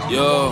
یا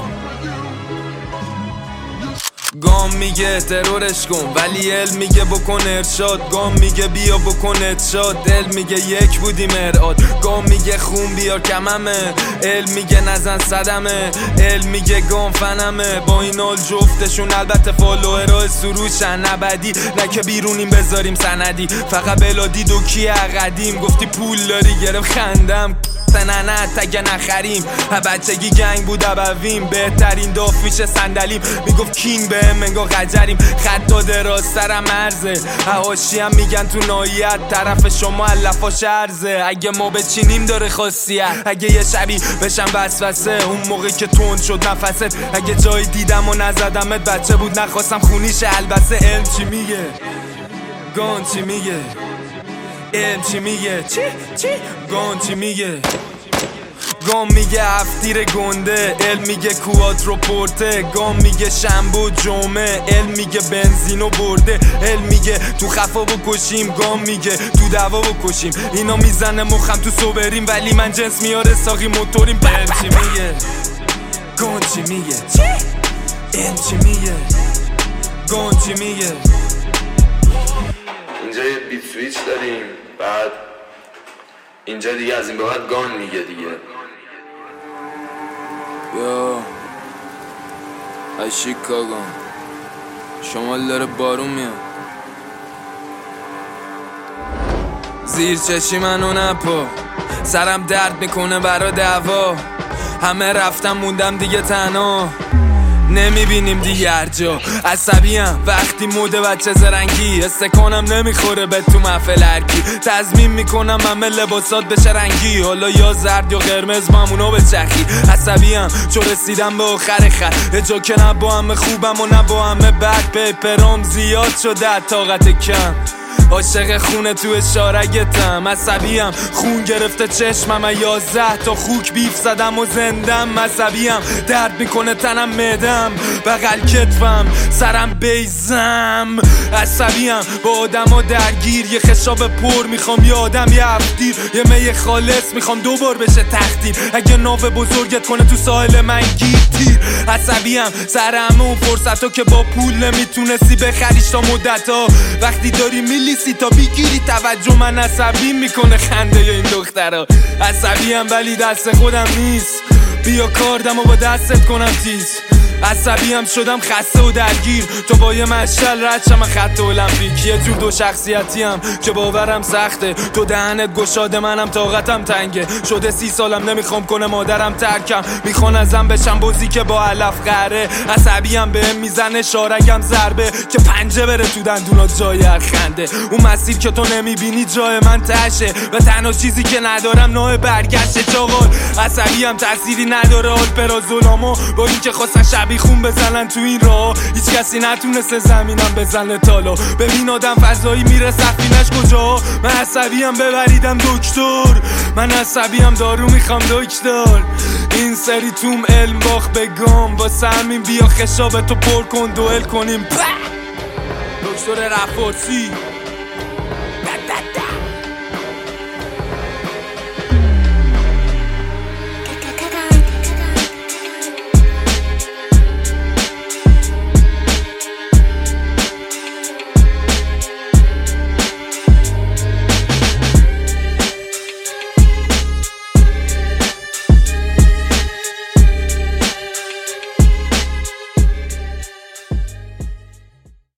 گام میگه ترورش کن ولی علم میگه بکن ارشاد. گام میگه بیا بکن ارشاد. دل میگه یک بودی مرآت. گام میگه خون بیار کممه. علم میگه نزن صدمه. علم میگه گام فنمه. با این حال جفتشون البته فالوورای سروشن ابدی. نه که بیرونیم بذاریم سندی. فقط بلادی دوکی قدیم. گفتی پول داری گرفت خندم نه تگه نخریم. بچگی گنگ بود ابویم. بهترین داف میشه صندلیم. میگفت کینگ به منگا قجریم. خطا دراز سرم مرزه. هواشی هم میگن تو نایت. طرف شما علفا شرزه. اگه ما بچینیم داره خاصیت. اگه یه شبی بشم وسوسه اون موقع که تند شد نفست. اگه جایی دیدم و نزدمت بچه بود نخواستم خونیش البسه. علم چی میگه؟ گان چی میگه؟ علم چی میگه؟ چی؟ گان چی میگه؟ گام میگه هفتیر گنده. علم میگه کوادروپورته. گام میگه شنبه جمعه. علم میگه بنزینو برده. علم میگه تو خفا بکشیم. گام میگه تو دوا بکشیم. اینا میزنه مخم تو صبریم ولی من جنس میاره ساقی موتوریم. علم چی میگه؟ گان چی میگه؟ علم چی میگه؟ گان چی میگه؟ اینجا یه بیت سویچ داریم. بعد اینجا دیگه از این به بعد گان میگه دیگه. یا از شیکاگو شمال داره بارون میاد. زیر چشی منو نپا. سرم درد میکنه برا دعوا. همه رفتم موندم دیگه تنها. نمیبینیم دیگه هر جا. عصبیم وقتی موده بچه زرنگی. استکانم نمیخوره به تو محفل هرکی. تضمین میکنم همه لباسات بشه رنگی. حالا یا زرد یا قرمز مامونو به چخی. عصبیم چون رسیدم به آخر خط. یه جا که نه با همه خوبم و نه با همه بد. پیپرام زیاد شده طاقت کم. عاشق خونه تو اشارگتم. عصبیم خون گرفته چشمم. 11 تا خوک بیف زدم و زندم. عصبیم درد میکنه تنم معدم بغل کتفم سرم بیزم. عصبیم با آدما درگیر. یه خشاب پر میخوام یه آدم یه هفتیر. یه می خالص میخوام دوبار بشه تقدیر. اگه ناو بزرگت کنه تو ساحل من گیر تیر. عصبیم سر همه اون فرصتو که با پول نمیتونستی بخریش تا مدتا. وقتی داری میلیسی تا بگیری توجه. من عصبی میکنه خنده این دخترا. عصبیم ولی دست خودم نیست. بیا کاردم و با دستت کنم تیز. عصبیم شدم خسته و درگیر. تو با یه مشعل رد شم خط المپیک. یه جور دو شخصیتیم که باورم سخته. تو دهنت گشاده منم طاقتم تنگه. شده 30 سالم نمیخوام کنه مادرم ترکم. میخوان ازم بشم بازی که با علف قهره. عصبیم بهم میزنه شارگم ضربه که پنجه بره تو دندونات جای هر خنده. اون مسیر که تو نمیبینی جای من تشه. و تنها چیزی که ندارم نوع برگشته چاقال. عصبیم تأثیری نداره آلپرازولامو. با این که خواستن شبیه خون بزنن تو این راه. هیچ کسی نتونسته زمینم بزنه تالا. ببین آدم فضایی میره سفینش کجا. من عصبیم ببریدم دکتر. من عصبیم دارو میخوام دکتر. این سری توم علم باخ به گام. واسه همین بیا خشابتو پر کن دوئل کنیم. دکتر رفاسی